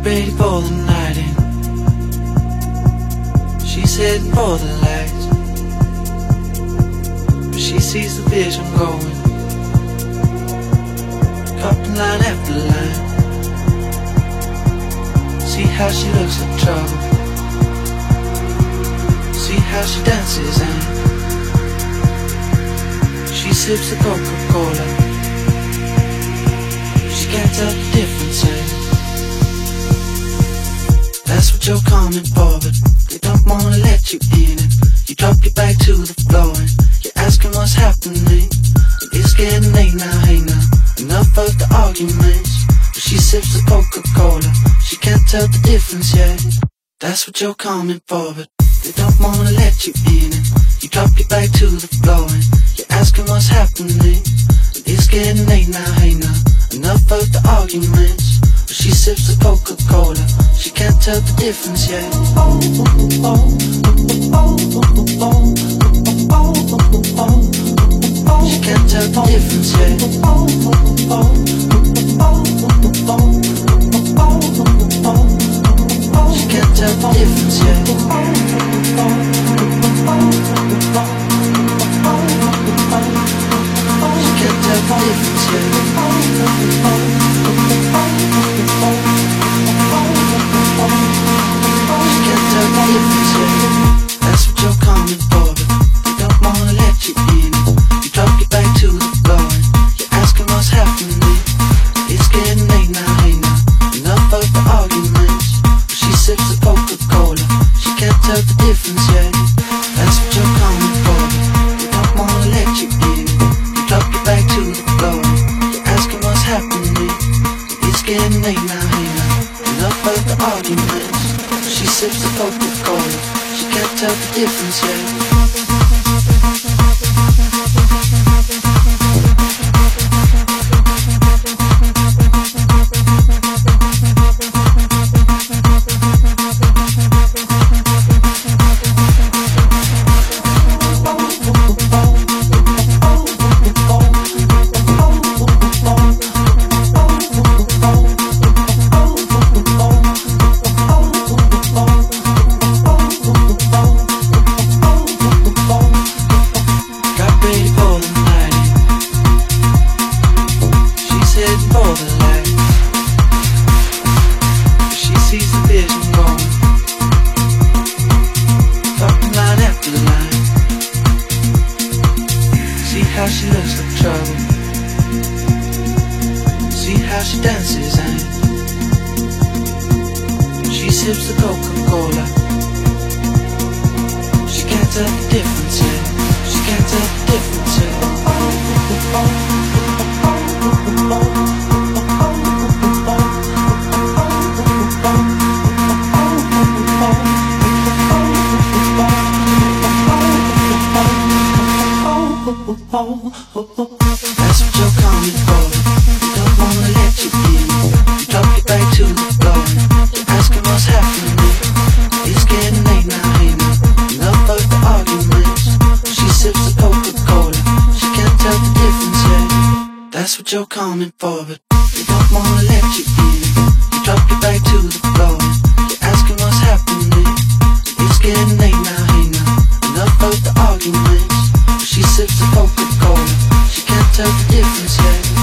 ready for the night in. She's heading for the lights, but she sees the vision going, dropping line after line. See how she looks like trouble, see how she dances and she sips the Coca-Cola. She can't tell the difference and that's what you're coming for, but they don't wanna let you in it. You drop your back to the floor and you're asking what's happening. And it's getting late now, hey now, enough of the arguments. But she sips the Coca-Cola, she can't tell the difference yet. That's what you're coming for, but they don't wanna let you in it. You drop your back to the floor and you're asking what's happening. And it's getting late now, hey now, enough of the arguments. But she sips the Coca-Cola, she can't tell the difference yet. She can't tell the difference yet. She can't tell the difference yet. She can't tell the difference yet. She can't tell the difference yet. That's what you're coming for, but they don't wanna let you in. You drop your back to the floor and you're asking what's happening. It's getting late now, hey now, enough of the arguments. But she sips the Coca-Cola, she can't tell the difference yet. That's what you're coming for, but they don't wanna let you in. You drop your back to the floor and you're asking what's happening. It's getting late now, hey now, enough of the arguments. She sips the Coca-Cola, she can't tell the difference yet. That's what you're coming for, they don't wanna let you in. You drop your back to the floor and you're asking what's happening. It's getting late now, hey now, enough of the arguments. She sips the Coca-Cola, she can't tell the difference yet. That's what you're coming for, but they don't wanna let you in. You drop your back to the floor and you're asking what's happening. It's getting late now, hey now, enough of the arguments. She sips the Coca-Cola, she can't tell the difference yet.